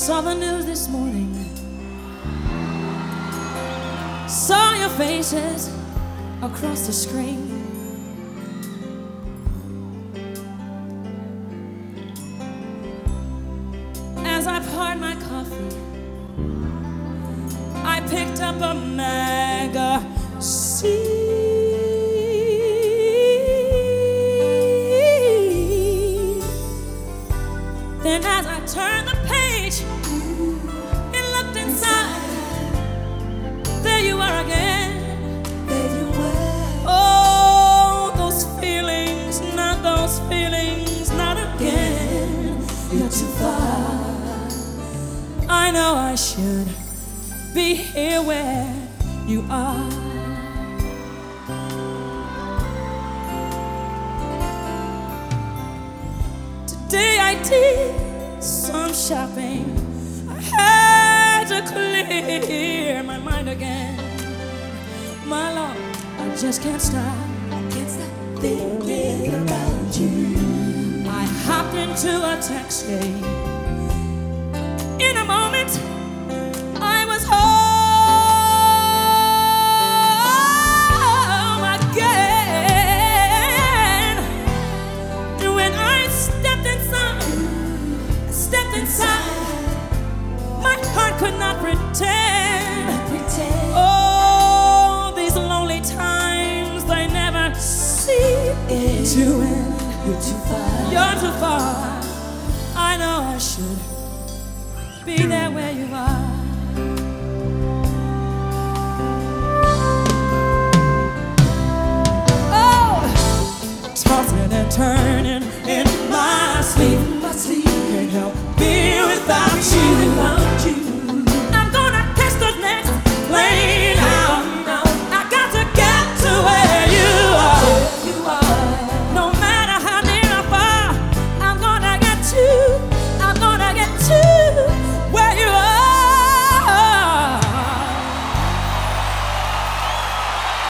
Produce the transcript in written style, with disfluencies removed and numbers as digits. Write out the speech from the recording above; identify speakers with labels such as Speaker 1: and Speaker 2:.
Speaker 1: Saw the news this morning, saw your faces across the screen. As I poured my coffee, I picked up a magazine. Then as I turned the page and looked inside, there you are again.
Speaker 2: There you were.
Speaker 1: Oh, those feelings, not those feelings, not again.
Speaker 2: You're too far.
Speaker 1: I know I should be here where you are. Today I did some shopping. I had to clear my mind again. My Lord, I just can't stop.
Speaker 2: I can't stop thinking about you.
Speaker 1: I hopped into a taxi. In a moment, I was home again. And when I stepped inside, my heart could not pretend. Oh, these lonely times, they never seem to end.
Speaker 2: You're too far.
Speaker 1: You're too far. I know I should be there where you are. Oh, tossing and turning in my sleep.
Speaker 2: My sleep.
Speaker 1: Can't help being without you.